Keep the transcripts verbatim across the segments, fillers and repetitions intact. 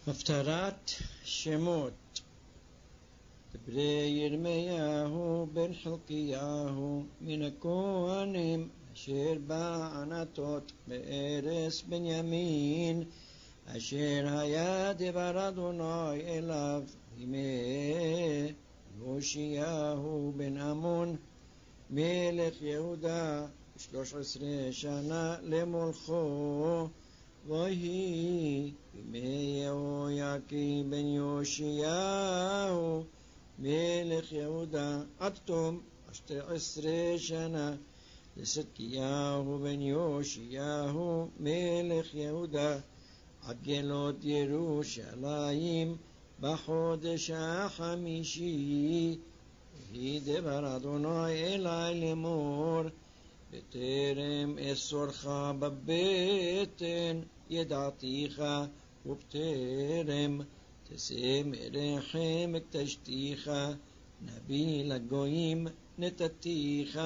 הפטרת שמות. דברי ירמיהו בן חלקיהו מן הכהנים אשר בענתות בארץ בנימין, אשר היה דבר אדוני אליו בימי יאשיהו בן אמון מלך יהודה שלוש עשרה שנה למולכו, ויהי בימי יהויקים בן יאשיהו מלך יהודה עד תום שתי עשרה שנה לצדקיהו בן יאשיהו מלך יהודה עד גלות ירושלים בחודש החמישי. ויהי דבר אדוני אלי לאמור, בטרם אסורך בבטן ידעתיך, ובטרם תשא מרחם הקדשתיך, נביא לגויים נתתיך.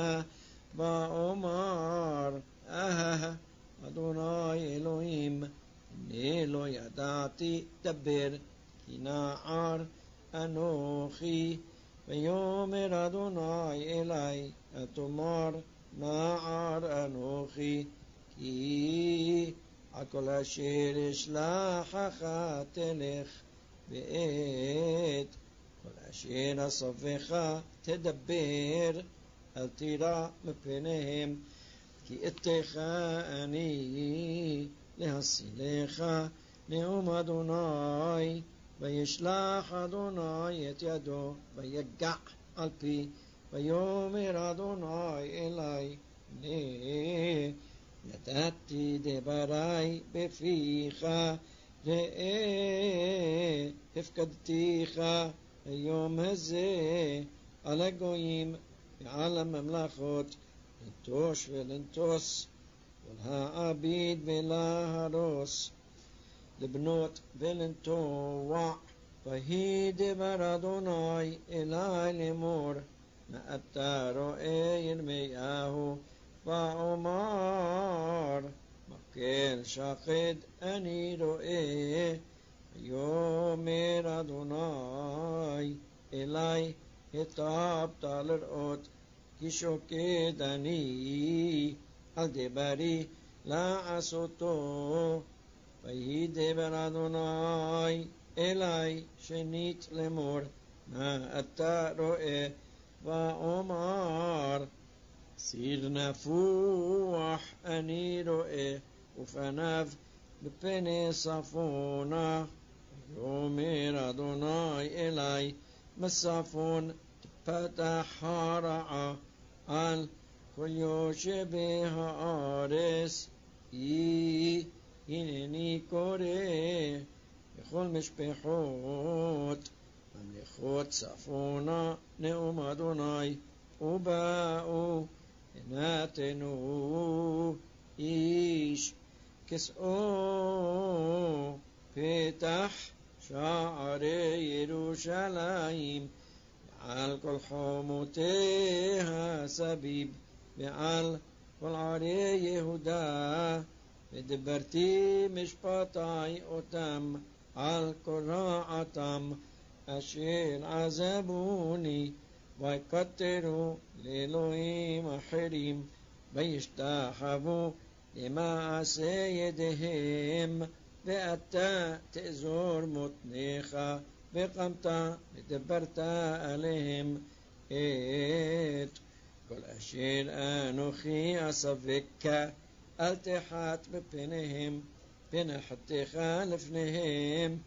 ואומר אה אדוני אלוהים, הנה לא ידעתי דבר, כי נער אנוכי. ויאמר אדוני אלי, התאמר נער אנוכי, כי על כל אשר אשלחך תלך, ואת כל אשר אספך תדבר, אל תירא מפניהם, כי אתך אני להסילך נאום אדוני. וישלח אדוני את ידו ויגע על פי, ויאמר אדוני אלי, הנה נתתי דברי בפיך, ראה הפקדתיך היום הזה על הגויים ועל הממלכות, לנטוש ולנטוס ולהעביד ולהרוס, לבנות ולנטוע. ויהי דבר אדוני אלי לאמור, מה אתה רואה ירמיהו? ואומר מקל שקד אני רואה. ויאמר אדוני אלי, היטבת לראות, כי שוקד אני על דברי לעשותו. ויהי דבר אדוני אלי שנית לאמור, מה אתה רואה? ואומר סיר נפוח אני רואה, ופניו בפני צפונה. ויאמר אדוני אלי, מצפון תפתח הרעה על כל יושבי הארץ, כי הנני קורא בכל משפחות ממלכות צפונה נאום אדוני, ובאו ונתנו איש כסאו פתח שערי ירושלים, ועל כל חומותיה סביב, ועל כל ערי יהודה. ודברתי משפטי אותם על כל רעתם אשר עזבוני, ויקטרו לאלוהים אחרים, וישתחוו למעשה ידיהם. ואתה תאזור מותניך, וקמת ודברת עליהם את כל אשר אנוכי אספקה, אל תחת בפניהם, פנחתך לפניהם.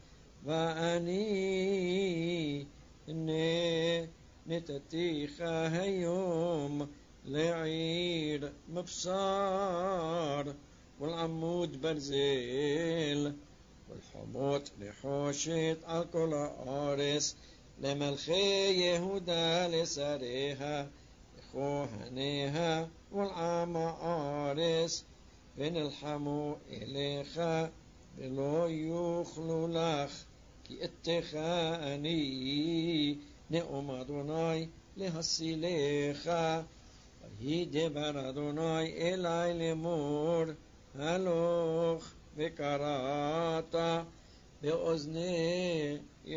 ואני הנה נתתיך היום לעיר מבשר, ולעמוד ברזל, ולחומות נחושת על כל הארץ, למלכי יהודה לשריה, לכהניה ולעם הארץ, ונלחמו אליך ולא יוכלו לך, כי אתך אני נאום אדוני להסילך. ויהי דבר אדוני אלי לאמור, הלוך וקראת באוזני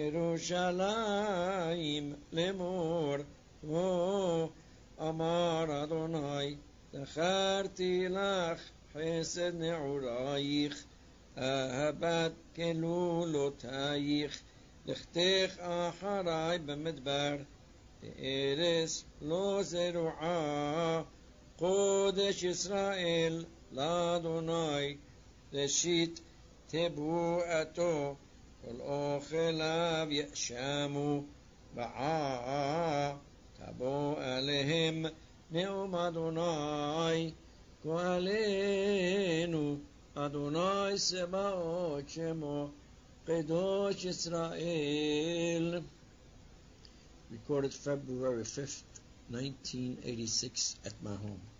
ירושלים לאמור, הו אמר אדוני, זכרתי לך חסד נעורייך, אהבת כלולותייך, לכתך אחרי במדבר, בארץ לא זרועה, קודש ישראל לאדוני, ראשית תבואתו, כל אוכליו יאשמו, בעה תבוא עליהם נאום אדוני, גואלנו אדוני צבאות שמו, קדוש ישראל. Recorded February fifth, nineteen eighty-six at my home.